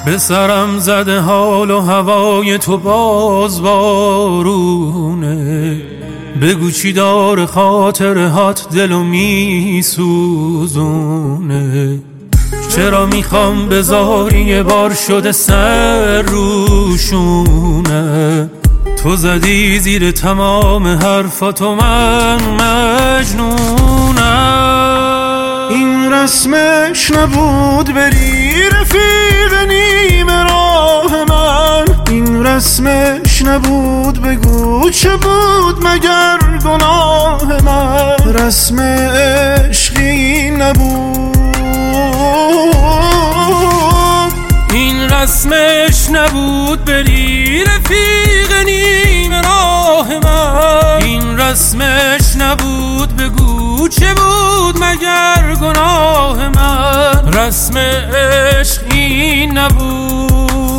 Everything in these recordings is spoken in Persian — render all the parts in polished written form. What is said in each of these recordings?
به سرم زده حال و هوای تو باز بارونه. بگو چی داره خاطرهات دلو میسوزونه. چرا میخوام بذاری یه بار شده سر روشونه. تو زدی زیر تمام حرفاتو من مجنونم. این رسمش نبود بری رفیق نیمه راه من. این رسمش نبود بگو چه بود مگر گناه من. رسم عشقی نبود. این رسمش نبود بری رفیق نیمه راه من. این رسمش نبود بگو چه بود مگر گناه من. رسم عشق این نبود.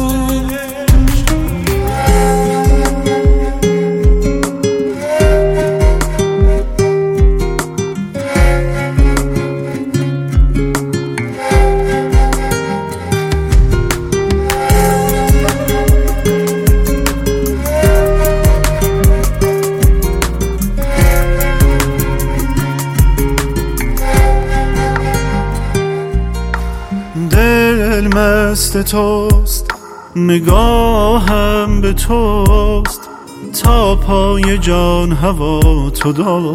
دل مست توست، نگاهم به توست، تا پای جان هوا تو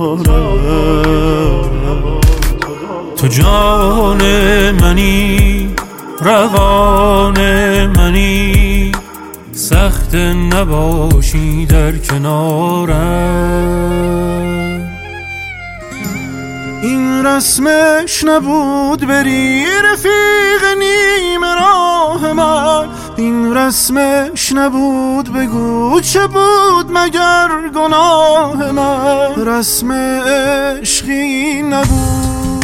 دارم. تو جان منی، روان منی، سخت نباشی در کنارم. این رسمش نبود بری رفیق نیمه راه من. این رسمش نبود بگو چه بود مگر گناه من. رسم عشقی نبود.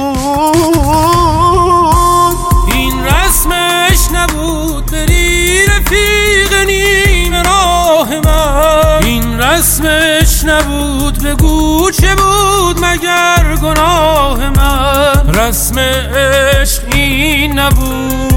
این رسمش نبود بری رفیق نیمه راه من. این رسمش نبود بگو چه بود مگر گناه من. رسم عشق این نبود.